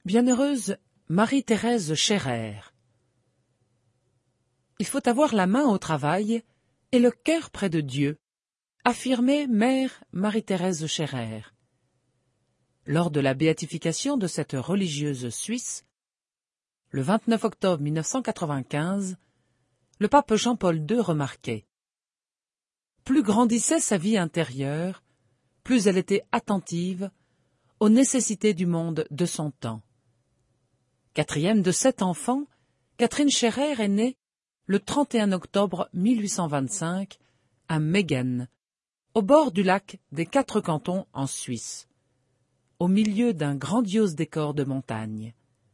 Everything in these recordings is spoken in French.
Bienheureuse Marie-Thérèse Scherrer. Il faut avoir la main au travail et le cœur près de Dieu, affirmait mère Marie-Thérèse Scherrer. Lors de la béatification de cette religieuse suisse, le 29 octobre 1995, le pape Jean-Paul II remarquait: plus grandissait sa vie intérieure, plus elle était attentive aux nécessités du monde de son temps. Quatrième de 7 enfants, Catherine Scherrer est née le 31 octobre 1825 à Meggen, au bord du lac des 4 cantons en Suisse, au milieu d'un grandiose décor de montagne.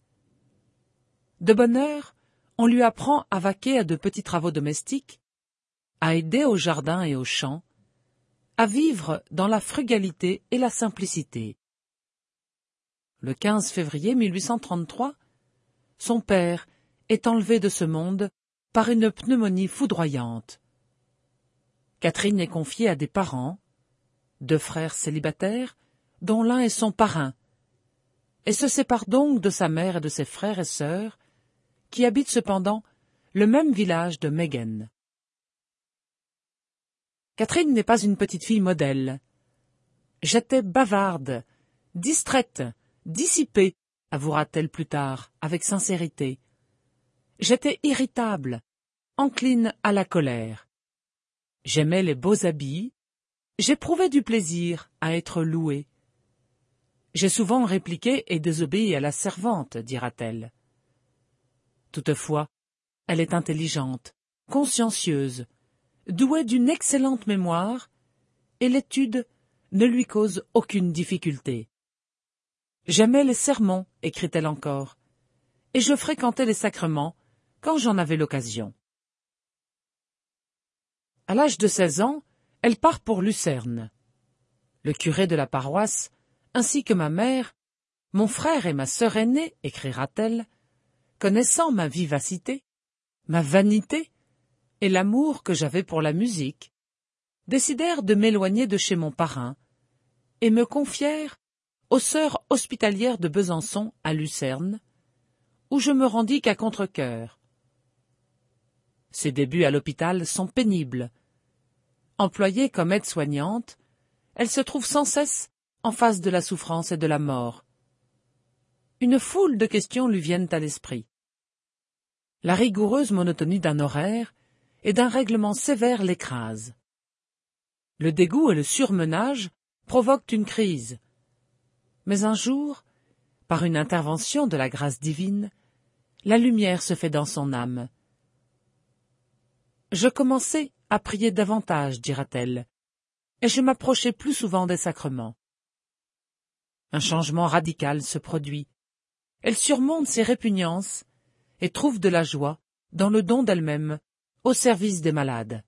De bonne heure, on lui apprend à vaquer à de petits travaux domestiques, à aider au jardin et aux champs, à vivre dans la frugalité et la simplicité. Le 15 février 1833, son père est enlevé de ce monde par une pneumonie foudroyante. Catherine est confiée à des parents, 2 frères célibataires, dont l'un est son parrain, et se sépare donc de sa mère et de ses frères et sœurs, qui habitent cependant le même village de Meggen. Catherine n'est pas une petite fille modèle. J'étais bavarde, distraite, dissipée, avouera-t-elle plus tard, avec sincérité. J'étais irritable, encline à la colère. J'aimais les beaux habits, j'éprouvais du plaisir à être louée. J'ai souvent répliqué et désobéi à la servante, dira-t-elle. Toutefois, elle est intelligente, consciencieuse, douée d'une excellente mémoire, et l'étude ne lui cause aucune difficulté. J'aimais les sermons, écrit-elle encore, et je fréquentais les sacrements quand j'en avais l'occasion. À l'âge de 16 ans, elle part pour Lucerne. Le curé de la paroisse, ainsi que ma mère, mon frère et ma sœur aînée, écrira-t-elle, connaissant ma vivacité, ma vanité et l'amour que j'avais pour la musique, décidèrent de m'éloigner de chez mon parrain et me confièrent aux sœurs hospitalières de Besançon à Lucerne, où je me rendis qu'à contre-cœur. Ses débuts à l'hôpital sont pénibles. Employée comme aide-soignante, elle se trouve sans cesse en face de la souffrance et de la mort. Une foule de questions lui viennent à l'esprit. La rigoureuse monotonie d'un horaire et d'un règlement sévère l'écrase. Le dégoût et le surmenage provoquent une crise. Mais un jour, par une intervention de la grâce divine, la lumière se fait dans son âme. Je commençai à prier davantage, dira-t-elle, et je m'approchai plus souvent des sacrements. Un changement radical se produit. Elle surmonte ses répugnances et trouve de la joie dans le don d'elle-même au service des malades.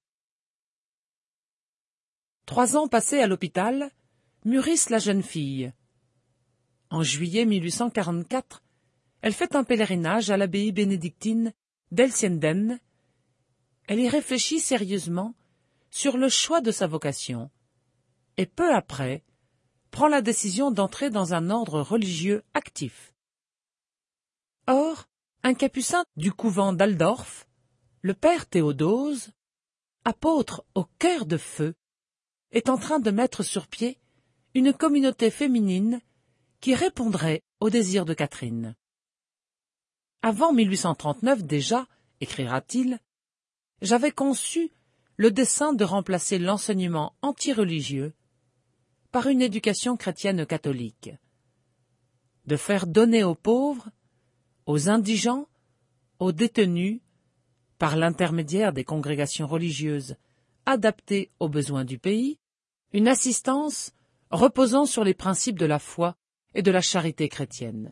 3 ans passés à l'hôpital mûrissent la jeune fille. En juillet 1844, elle fait un pèlerinage à l'abbaye bénédictine d'Elsienden. Elle y réfléchit sérieusement sur le choix de sa vocation et peu après prend la décision d'entrer dans un ordre religieux actif. Or, un capucin du couvent d'Aldorf, le père Théodose, apôtre au cœur de feu, est en train de mettre sur pied une communauté féminine qui répondrait aux désirs de Catherine. Avant 1839 déjà, écrira-t-il, j'avais conçu le dessein de remplacer l'enseignement antireligieux par une éducation chrétienne catholique, de faire donner aux pauvres, aux indigents, aux détenus, par l'intermédiaire des congrégations religieuses adaptées aux besoins du pays, une assistance reposant sur les principes de la foi et de la charité chrétienne.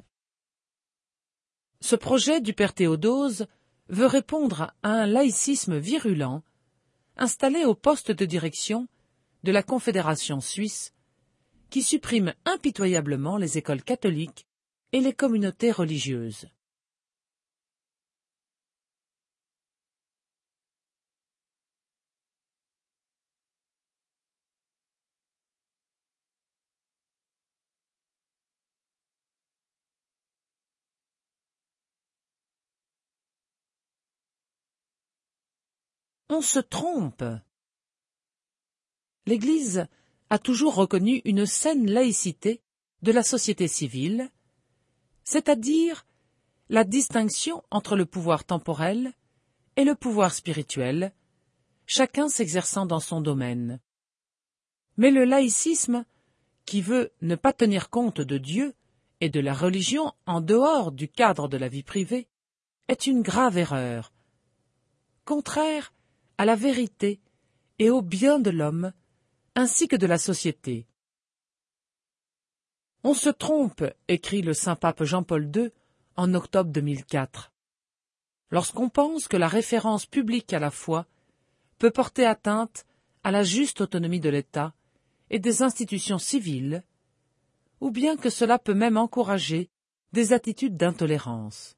Ce projet du père Théodose veut répondre à un laïcisme virulent installé au poste de direction de la Confédération suisse qui supprime impitoyablement les écoles catholiques et les communautés religieuses. On se trompe. L'Église a toujours reconnu une saine laïcité de la société civile, c'est-à-dire la distinction entre le pouvoir temporel et le pouvoir spirituel, chacun s'exerçant dans son domaine. Mais le laïcisme, qui veut ne pas tenir compte de Dieu et de la religion en dehors du cadre de la vie privée, est une grave erreur, contraire à la vérité et au bien de l'homme, ainsi que de la société. On se trompe, écrit le Saint-Pape Jean-Paul II en octobre 2004, lorsqu'on pense que la référence publique à la foi peut porter atteinte à la juste autonomie de l'État et des institutions civiles, ou bien que cela peut même encourager des attitudes d'intolérance.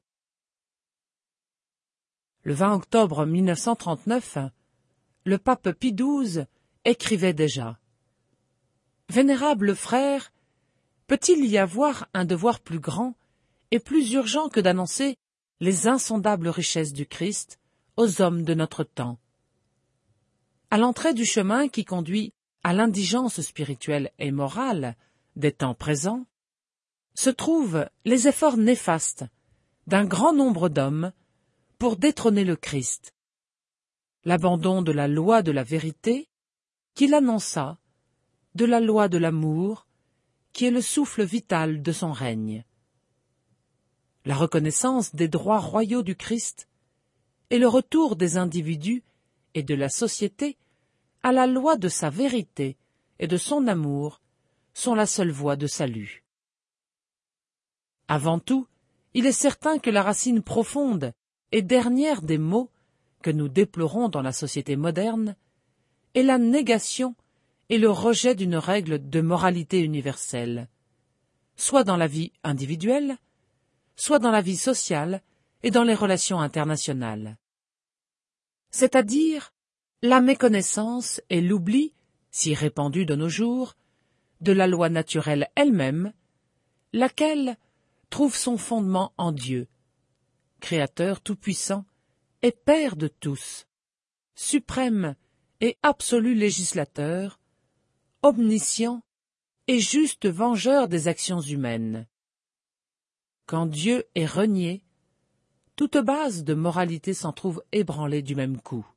Le 20 octobre 1939, le pape Pie XII écrivait déjà « Vénérable frère, peut-il y avoir un devoir plus grand et plus urgent que d'annoncer les insondables richesses du Christ aux hommes de notre temps ? À l'entrée du chemin qui conduit à l'indigence spirituelle et morale des temps présents, se trouvent les efforts néfastes d'un grand nombre d'hommes pour détrôner le Christ, l'abandon de la loi de la vérité qu'il annonça, de la loi de l'amour qui est le souffle vital de son règne, la reconnaissance des droits royaux du Christ et le retour des individus et de la société à la loi de sa vérité et de son amour sont la seule voie de salut. Avant tout, il est certain que la racine profonde et dernière des maux que nous déplorons dans la société moderne est la négation et le rejet d'une règle de moralité universelle, soit dans la vie individuelle, soit dans la vie sociale et dans les relations internationales. C'est-à-dire la méconnaissance et l'oubli, si répandus de nos jours, de la loi naturelle elle-même, laquelle trouve son fondement en Dieu, Créateur tout-puissant et Père de tous, suprême et absolu législateur, omniscient et juste vengeur des actions humaines. Quand Dieu est renié, toute base de moralité s'en trouve ébranlée du même coup.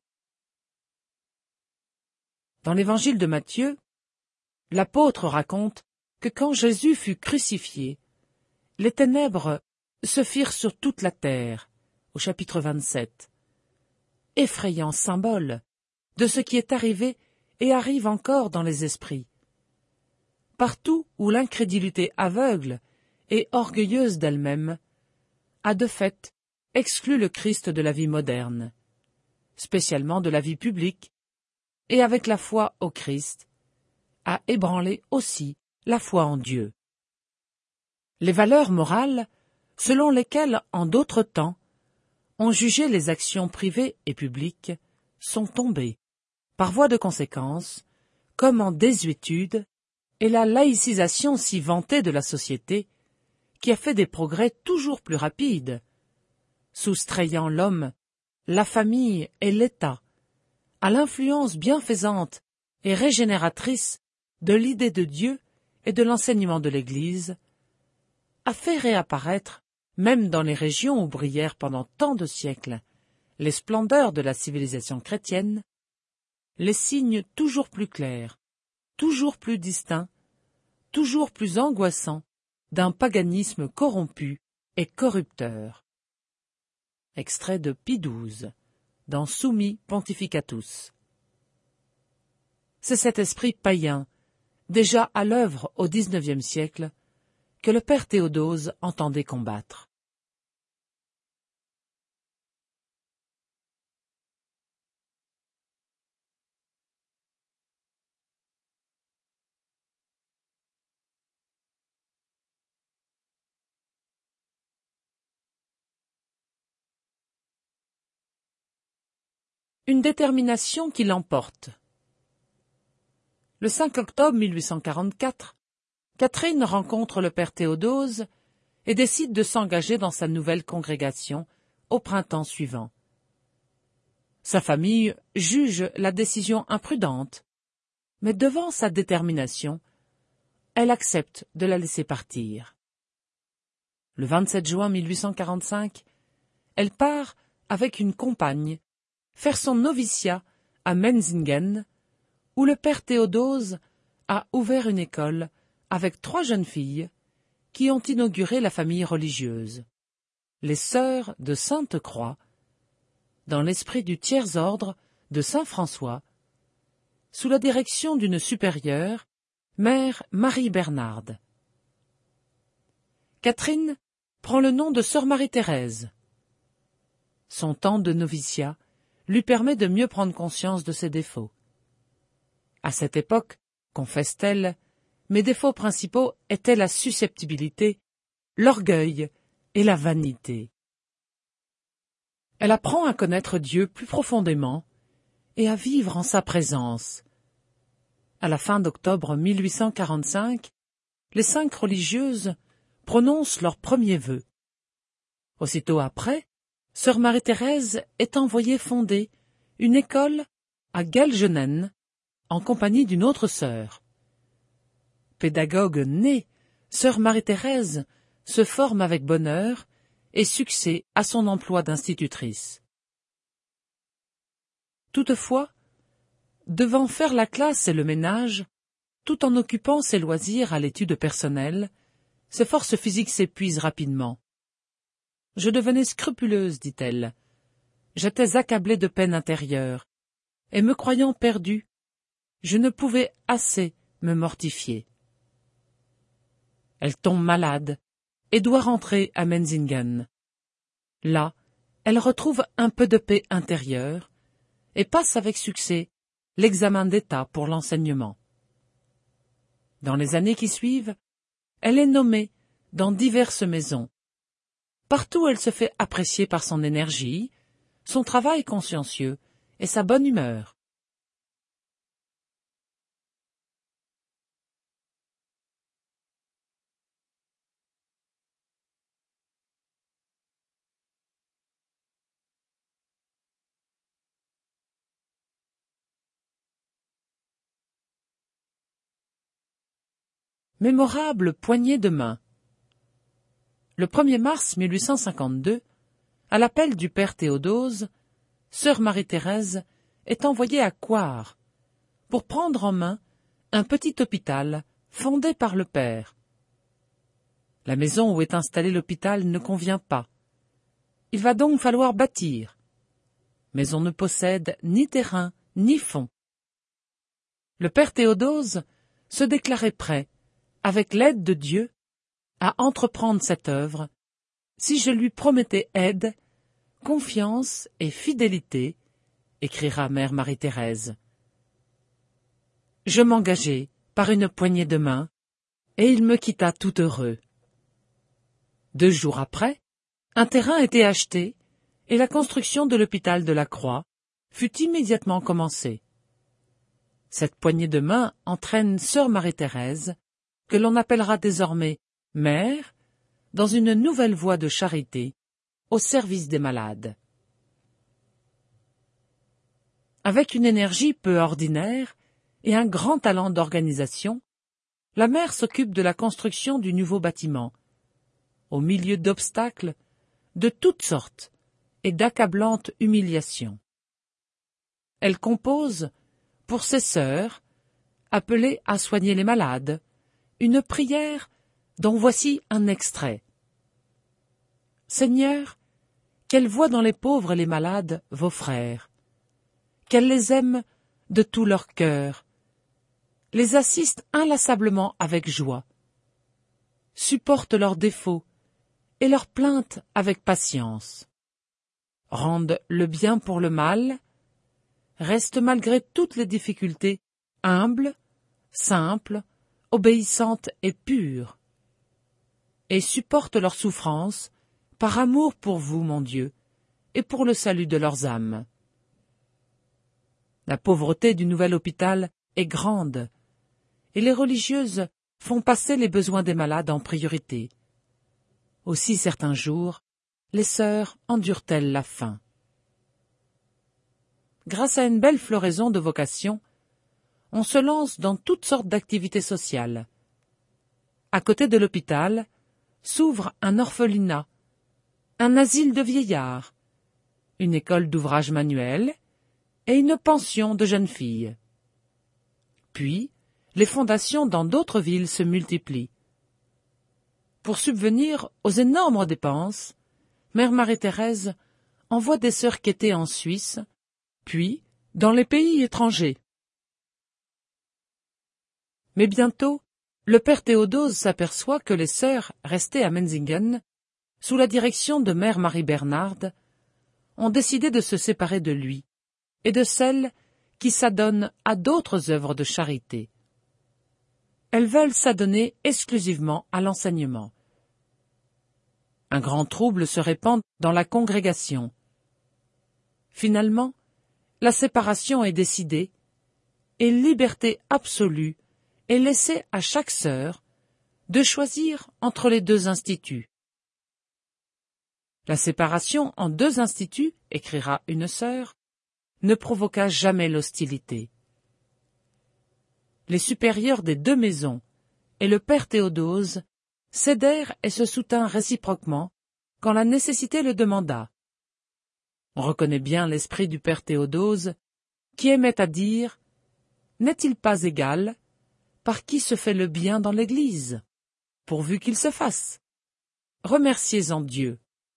Dans l'évangile de Matthieu, l'apôtre raconte que quand Jésus fut crucifié, les ténèbres se firent sur toute la terre, au chapitre 27, effrayant symbole de ce qui est arrivé et arrive encore dans les esprits. Partout où l'incrédulité aveugle et orgueilleuse d'elle-même a de fait exclu le Christ de la vie moderne, spécialement de la vie publique, et avec la foi au Christ, a ébranlé aussi la foi en Dieu. Les valeurs morales, selon lesquelles, en d'autres temps, on jugeait les actions privées et publiques, sont tombées, par voie de conséquence, comme en désuétude, et la laïcisation si vantée de la société, qui a fait des progrès toujours plus rapides, soustrayant l'homme, la famille et l'État à l'influence bienfaisante et régénératrice de l'idée de Dieu et de l'enseignement de l'Église, a fait réapparaître, même dans les régions où brillèrent pendant tant de siècles les splendeurs de la civilisation chrétienne, les signes toujours plus clairs, toujours plus distincts, toujours plus angoissants d'un paganisme corrompu et corrupteur. Extrait de Pie XII, dans Summi Pontificatus. C'est cet esprit païen, déjà à l'œuvre au XIXe siècle, que le père Théodose entendait combattre. Une détermination qui l'emporte. Le 5 octobre 1844, Catherine rencontre le père Théodose et décide de s'engager dans sa nouvelle congrégation au printemps suivant. Sa famille juge la décision imprudente, mais devant sa détermination, elle accepte de la laisser partir. Le 27 juin 1845, elle part avec une compagne faire son noviciat à Menzingen, où le père Théodose a ouvert une école avec 3 jeunes filles qui ont inauguré la famille religieuse, les Sœurs de Sainte-Croix, dans l'esprit du tiers-ordre de Saint-François, sous la direction d'une supérieure, mère Marie Bernarde. Catherine prend le nom de sœur Marie-Thérèse. Son temps de noviciat lui permet de mieux prendre conscience de ses défauts. À cette époque, confesse-t-elle, mes défauts principaux étaient la susceptibilité, l'orgueil et la vanité. Elle apprend à connaître Dieu plus profondément et à vivre en sa présence. À la fin d'octobre 1845, les 5 religieuses prononcent leurs premiers vœux. Aussitôt après, sœur Marie-Thérèse est envoyée fonder une école à Gelgenen en compagnie d'une autre sœur. Pédagogue née, sœur Marie-Thérèse se forme avec bonheur et succès à son emploi d'institutrice. Toutefois, devant faire la classe et le ménage, tout en occupant ses loisirs à l'étude personnelle, ses forces physiques s'épuisent rapidement. « Je devenais scrupuleuse, dit-elle. J'étais accablée de peine intérieure, et me croyant perdue, je ne pouvais assez me mortifier. » Elle tombe malade et doit rentrer à Menzingen. Là, elle retrouve un peu de paix intérieure et passe avec succès l'examen d'État pour l'enseignement. Dans les années qui suivent, elle est nommée dans diverses maisons. Partout, elle se fait apprécier par son énergie, son travail consciencieux et sa bonne humeur. Mémorable poignée de main. Le 1er mars 1852, à l'appel du père Théodose, sœur Marie-Thérèse est envoyée à Coire pour prendre en main un petit hôpital fondé par le père. La maison où est installé l'hôpital ne convient pas. Il va donc falloir bâtir. Mais on ne possède ni terrain ni fonds. Le père Théodose se déclarait prêt, avec l'aide de Dieu, à entreprendre cette œuvre, si je lui promettais aide, confiance et fidélité, écrira mère Marie-Thérèse. Je m'engageai par une poignée de main, et il me quitta tout heureux. 2 jours après, un terrain était acheté, et la construction de l'hôpital de la Croix fut immédiatement commencée. Cette poignée de main entraîne sœur Marie-Thérèse, que l'on appellera désormais mère, dans une nouvelle voie de charité, au service des malades. Avec une énergie peu ordinaire et un grand talent d'organisation, la mère s'occupe de la construction du nouveau bâtiment, au milieu d'obstacles de toutes sortes et d'accablantes humiliations. Elle compose, pour ses sœurs, appelées à soigner les malades, une prière dont voici un extrait. Seigneur, qu'elle voie dans les pauvres et les malades vos frères, qu'elle les aime de tout leur cœur, les assiste inlassablement avec joie, supporte leurs défauts et leurs plaintes avec patience, rende le bien pour le mal, reste malgré toutes les difficultés humble, simple, obéissante et pure, et supporte leurs souffrances par amour pour vous, mon Dieu, et pour le salut de leurs âmes. La pauvreté du nouvel hôpital est grande, et les religieuses font passer les besoins des malades en priorité. Aussi certains jours, les sœurs endurent-elles la faim. grâce à une belle floraison de vocations, on se lance dans toutes sortes d'activités sociales. À côté de l'hôpital s'ouvre un orphelinat, un asile de vieillards, une école d'ouvrages manuels et une pension de jeunes filles. Puis, les fondations dans d'autres villes se multiplient. Pour subvenir aux énormes dépenses, Mère Marie-Thérèse envoie des sœurs quêter en Suisse, puis dans les pays étrangers. Mais bientôt, le père Théodose s'aperçoit que les sœurs restées à Menzingen, sous la direction de Mère Marie-Bernarde, ont décidé de se séparer de lui et de celles qui s'adonnent à d'autres œuvres de charité. Elles veulent s'adonner exclusivement à l'enseignement. Un grand trouble se répand dans la congrégation. Finalement, la séparation est décidée et liberté absolue est laissée à chaque sœur de choisir entre les deux instituts. La séparation en deux instituts, écrira une sœur, ne provoqua jamais l'hostilité. Les supérieurs des deux maisons et le père Théodose cédèrent et se soutinrent réciproquement quand la nécessité le demanda. On reconnaît bien l'esprit du père Théodose, qui aimait à dire « N'est-il pas égal par qui se fait le bien dans l'Église, pourvu qu'il se fasse? Remerciez-en Dieu. »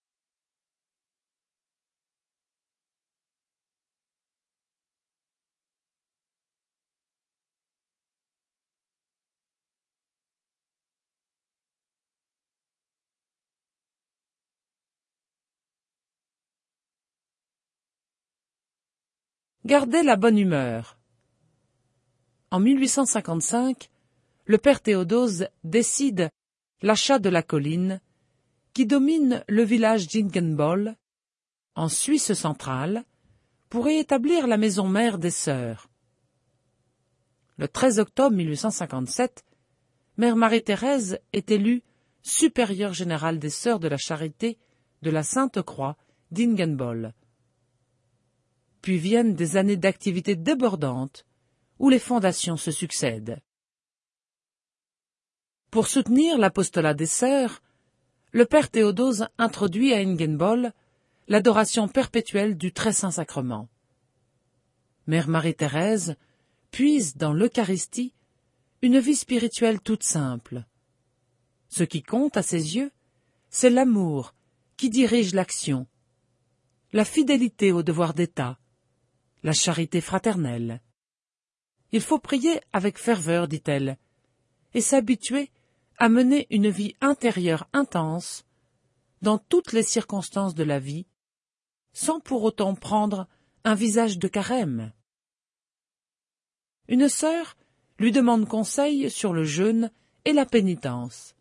Gardez la bonne humeur. En 1855, le père Théodose décide l'achat de la colline qui domine le village d'Ingenboll, en Suisse centrale, pour y établir la maison mère des sœurs. Le 13 octobre 1857, Mère Marie-Thérèse est élue supérieure générale des sœurs de la charité de la Sainte-Croix d'Ingenboll. Puis viennent des années d'activité débordantes, où les fondations se succèdent. Pour soutenir l'apostolat des sœurs, le père Théodose introduit à Ingenboll l'adoration perpétuelle du Très-Saint-Sacrement. Mère Marie-Thérèse puise dans l'Eucharistie une vie spirituelle toute simple. Ce qui compte à ses yeux, c'est l'amour qui dirige l'action, la fidélité au devoir d'État, la charité fraternelle. Il faut prier avec ferveur, dit-elle, et s'habituer à mener une vie intérieure intense dans toutes les circonstances de la vie, sans pour autant prendre un visage de carême. Une sœur lui demande conseil sur le jeûne et la pénitence.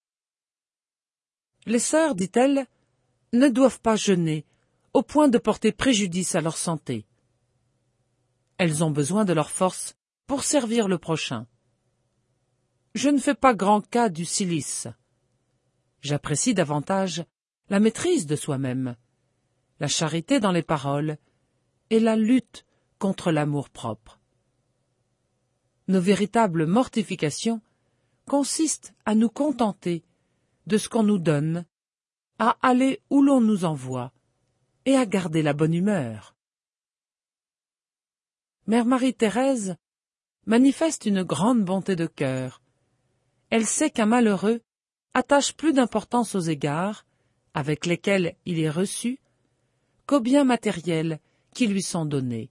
Les sœurs, dit-elle, ne doivent pas jeûner au point de porter préjudice à leur santé. Elles ont besoin de leur force pour servir le prochain. Je ne fais pas grand cas du cilice. J'apprécie davantage la maîtrise de soi-même, la charité dans les paroles et la lutte contre l'amour-propre. Nos véritables mortifications consistent à nous contenter de ce qu'on nous donne, à aller où l'on nous envoie et à garder la bonne humeur. Mère Marie-Thérèse manifeste une grande bonté de cœur. Elle sait qu'un malheureux attache plus d'importance aux égards avec lesquels il est reçu qu'aux biens matériels qui lui sont donnés.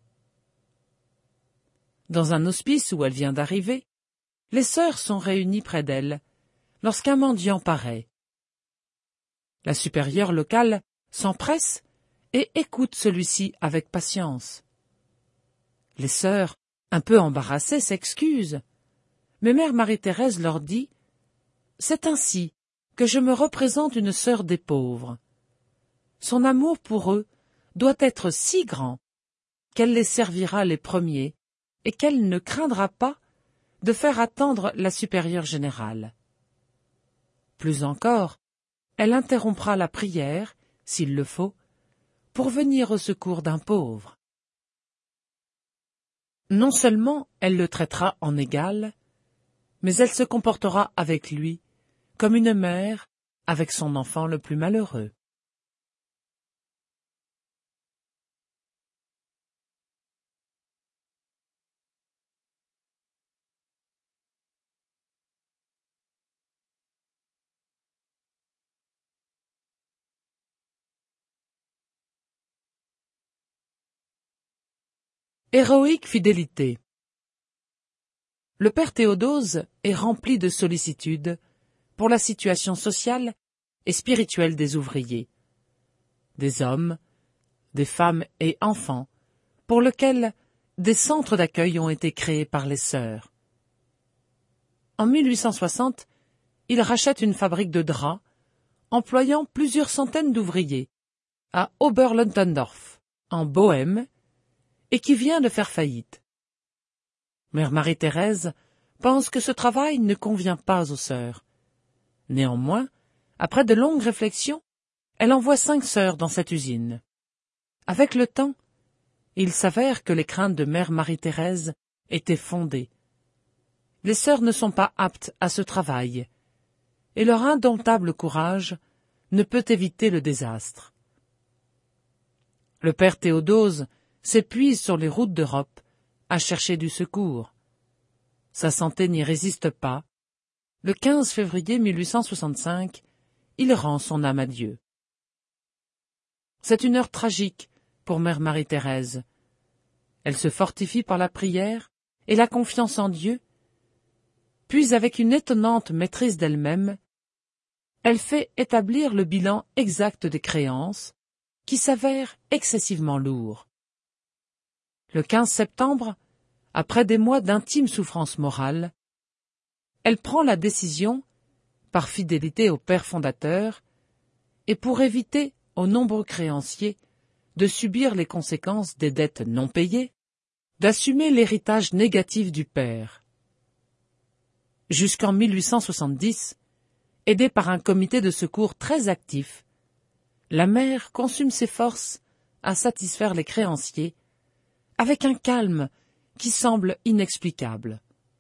Dans un hospice où elle vient d'arriver, les sœurs sont réunies près d'elle lorsqu'un mendiant paraît. La supérieure locale s'empresse et écoute celui-ci avec patience. Les sœurs, un peu embarrassées, s'excusent, mais Mère Marie-Thérèse leur dit « C'est ainsi que je me représente une sœur des pauvres. Son amour pour eux doit être si grand qu'elle les servira les premiers et qu'elle ne craindra pas de faire attendre la supérieure générale. Plus encore, elle interrompra la prière, s'il le faut, pour venir au secours d'un pauvre. Non seulement elle le traitera en égal, mais elle se comportera avec lui comme une mère avec son enfant le plus malheureux. Héroïque fidélité. Le père Théodose est rempli de sollicitude pour la situation sociale et spirituelle des ouvriers, des hommes, des femmes et enfants, pour lesquels des centres d'accueil ont été créés par les sœurs. En 1860, il rachète une fabrique de draps, employant plusieurs centaines d'ouvriers, à Oberleuthendorf, en Bohême, et qui vient de faire faillite. Mère Marie-Thérèse pense que ce travail ne convient pas aux sœurs. Néanmoins, après de longues réflexions, elle envoie 5 sœurs dans cette usine. Avec le temps, il s'avère que les craintes de Mère Marie-Thérèse étaient fondées. Les sœurs ne sont pas aptes à ce travail, et leur indomptable courage ne peut éviter le désastre. Le père Théodose s'épuise sur les routes d'Europe à chercher du secours. Sa santé n'y résiste pas. Le 15 février 1865, il rend son âme à Dieu. C'est une heure tragique pour Mère Marie-Thérèse. Elle se fortifie par la prière et la confiance en Dieu, puis avec une étonnante maîtrise d'elle-même, elle fait établir le bilan exact des créances, qui s'avère excessivement lourd. Le 15 septembre, après des mois d'intime souffrance morale, elle prend la décision, par fidélité au père fondateur, et pour éviter aux nombreux créanciers de subir les conséquences des dettes non payées, d'assumer l'héritage négatif du père. Jusqu'en 1870, aidée par un comité de secours très actif, la mère consume ses forces à satisfaire les créanciers avec un calme qui semble inexplicable.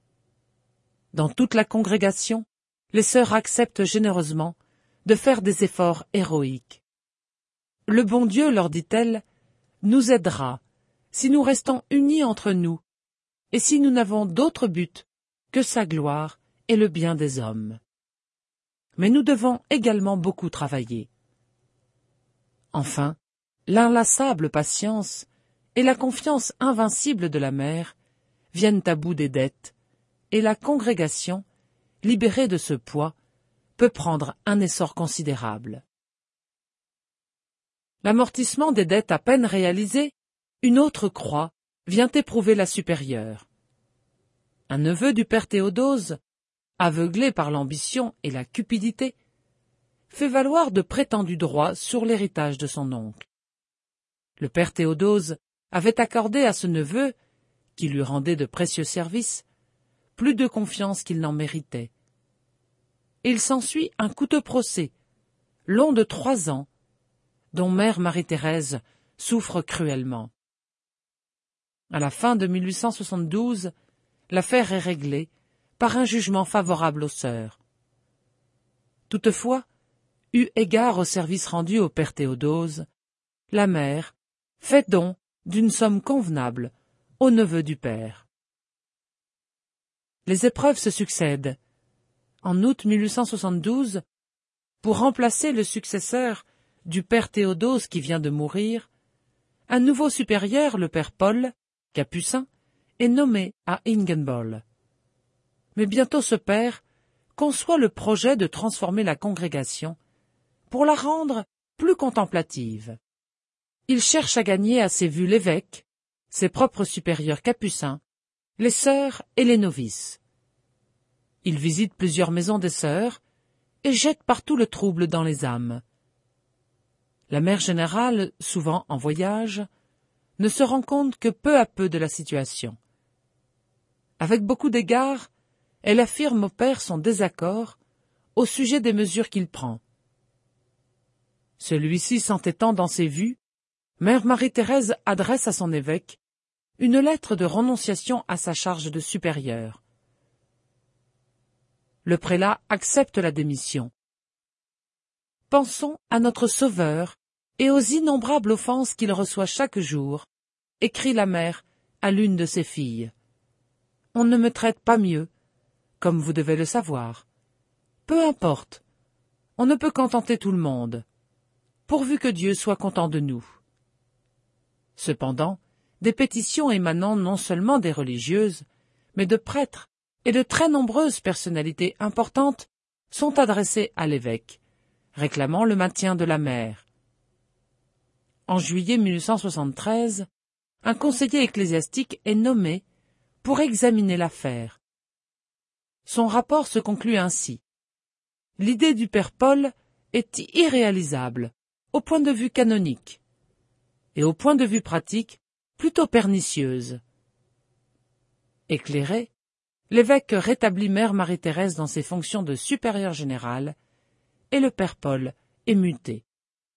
Dans toute la congrégation, les sœurs acceptent généreusement de faire des efforts héroïques. Le bon Dieu, leur dit-elle, nous aidera si nous restons unis entre nous et si nous n'avons d'autre but que sa gloire et le bien des hommes. Mais nous devons également beaucoup travailler. Enfin, l'inlassable patience et la confiance invincible de la mère viennent à bout des dettes, et la congrégation, libérée de ce poids, peut prendre un essor considérable. L'amortissement des dettes à peine réalisées, une autre croix vient éprouver la supérieure. Un neveu du père Théodose, aveuglé par l'ambition et la cupidité, fait valoir de prétendus droits sur l'héritage de son oncle. Le père Théodose avait accordé à ce neveu, qui lui rendait de précieux services, plus de confiance qu'il n'en méritait. Il s'ensuit un coûteux procès, long de 3 ans, dont Mère Marie-Thérèse souffre cruellement. À la fin de 1872, l'affaire est réglée par un jugement favorable aux sœurs. Toutefois, eu égard au service rendu au père Théodose, la mère fait don d'une somme convenable au neveu du père. Les épreuves se succèdent. En août 1872, pour remplacer le successeur du père Théodose qui vient de mourir, un nouveau supérieur, le père Paul, capucin, est nommé à Ingenboll. Mais bientôt ce père conçoit le projet de transformer la congrégation pour la rendre plus contemplative. Il cherche à gagner à ses vues l'évêque, ses propres supérieurs capucins, les sœurs et les novices. Il visite plusieurs maisons des sœurs et jette partout le trouble dans les âmes. La mère générale, souvent en voyage, ne se rend compte que peu à peu de la situation. Avec beaucoup d'égards, elle affirme au père son désaccord au sujet des mesures qu'il prend. Celui-ci s'entêtant dans ses vues, Mère Marie-Thérèse adresse à son évêque une lettre de renonciation à sa charge de supérieur. Le prélat accepte la démission. Pensons à notre Sauveur et aux innombrables offenses qu'il reçoit chaque jour, écrit la mère à l'une de ses filles. On ne me traite pas mieux, comme vous devez le savoir. Peu importe, on ne peut contenter tout le monde, pourvu que Dieu soit content de nous. Cependant, des pétitions émanant non seulement des religieuses, mais de prêtres et de très nombreuses personnalités importantes sont adressées à l'évêque, réclamant le maintien de la mère. En juillet 1873, un conseiller ecclésiastique est nommé pour examiner l'affaire. Son rapport se conclut ainsi. L'idée du père Paul est irréalisable, au point de vue canonique, et au point de vue pratique, plutôt pernicieuse. Éclairé, l'évêque rétablit mère Marie-Thérèse dans ses fonctions de supérieur général, et le père Paul est muté.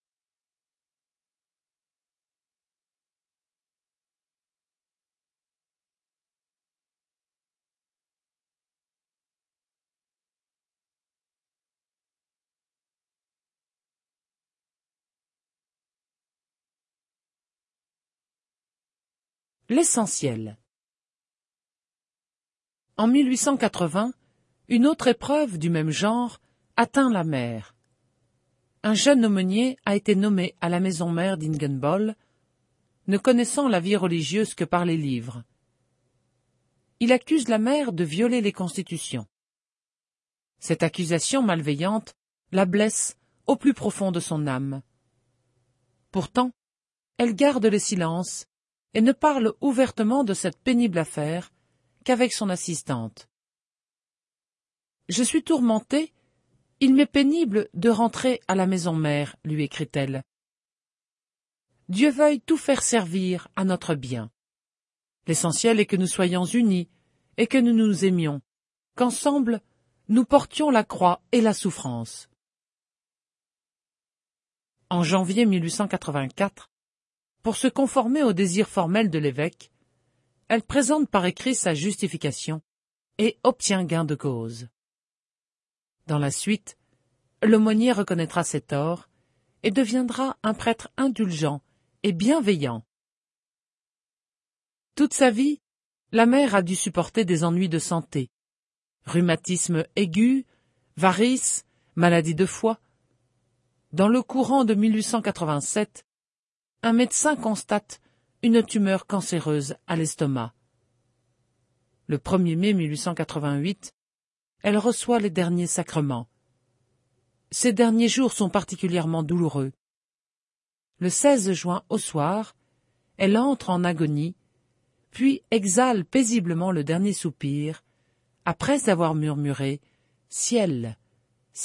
L'essentiel. En 1880, une autre épreuve du même genre atteint la mère. Un jeune aumônier a été nommé à la maison mère d'Ingenboll, ne connaissant la vie religieuse que par les livres. Il accuse la mère de violer les constitutions. Cette accusation malveillante la blesse au plus profond de son âme. Pourtant, elle garde le silence et ne parle ouvertement de cette pénible affaire qu'avec son assistante. « Je suis tourmentée, il m'est pénible de rentrer à la maison mère, lui écrit-elle. Dieu veuille tout faire servir à notre bien. L'essentiel est que nous soyons unis et que nous nous aimions, qu'ensemble nous portions la croix et la souffrance. » En janvier 1884, pour se conformer au désir formel de l'évêque, elle présente par écrit sa justification et obtient gain de cause. Dans la suite, l'aumônier reconnaîtra ses torts et deviendra un prêtre indulgent et bienveillant. Toute sa vie, la mère a dû supporter des ennuis de santé, rhumatisme aigu, varices, maladie de foie. Dans le courant de 1887, un médecin constate une tumeur cancéreuse à l'estomac. Le 1er mai 1888, elle reçoit les derniers sacrements. Ces derniers jours sont particulièrement douloureux. Le 16 juin au soir, elle entre en agonie, puis exhale paisiblement le dernier soupir, après avoir murmuré « Ciel, ciel !»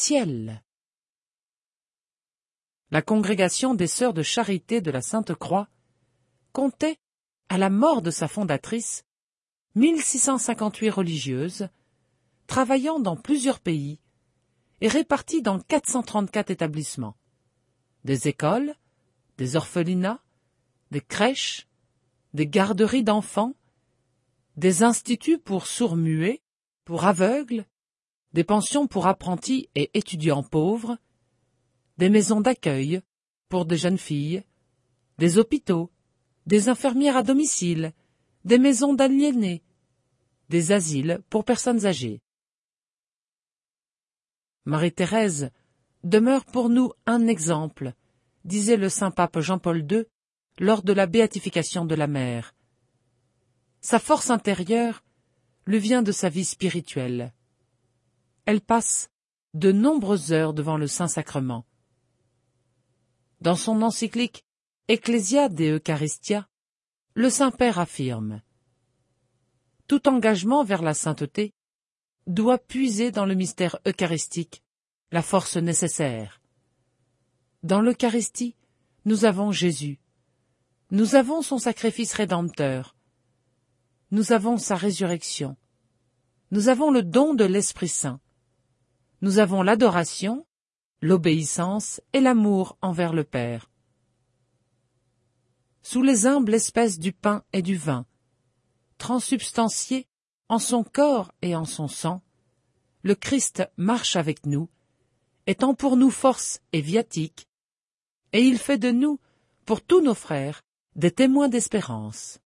La congrégation des Sœurs de Charité de la Sainte-Croix comptait, à la mort de sa fondatrice, 1658 religieuses, travaillant dans plusieurs pays et réparties dans 434 établissements, des écoles, des orphelinats, des crèches, des garderies d'enfants, des instituts pour sourds-muets, pour aveugles, des pensions pour apprentis et étudiants pauvres, des maisons d'accueil pour de jeunes filles, des hôpitaux, des infirmières à domicile, des maisons d'aliénés, des asiles pour personnes âgées. Marie-Thérèse demeure pour nous un exemple, disait le saint pape Jean-Paul II lors de la béatification de la mère. Sa force intérieure lui vient de sa vie spirituelle. Elle passe de nombreuses heures devant le Saint-Sacrement. Dans son encyclique Ecclesia de Eucharistia, le Saint-Père affirme « Tout engagement vers la sainteté doit puiser dans le mystère eucharistique la force nécessaire. Dans l'Eucharistie, nous avons Jésus, nous avons son sacrifice rédempteur, nous avons sa résurrection, nous avons le don de l'Esprit Saint, nous avons l'adoration, l'obéissance et l'amour envers le Père. Sous les humbles espèces du pain et du vin, transsubstantiés en son corps et en son sang, le Christ marche avec nous, étant pour nous force et viatique, et il fait de nous, pour tous nos frères, des témoins d'espérance.